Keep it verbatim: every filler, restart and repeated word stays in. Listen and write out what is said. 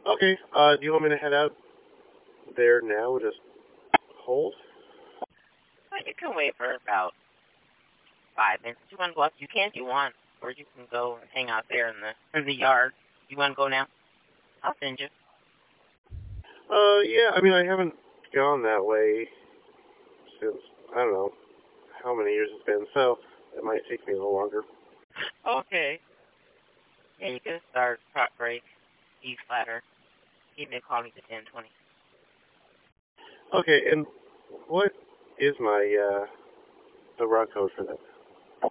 Okay, uh, do you want me to head out there now? Just hold? But you can wait for about five minutes. You want to go up? You can if you want, or you can go and hang out there in the in the yard. You want to go now? I'll send you. Uh, yeah, I mean, I haven't gone that way since, I don't know, how many years it's been, so it might take me a little longer. Okay. Yeah, you can start prop break, E flatter. Give me a call at ten twenty. Okay, and what is my, uh, the route code for that?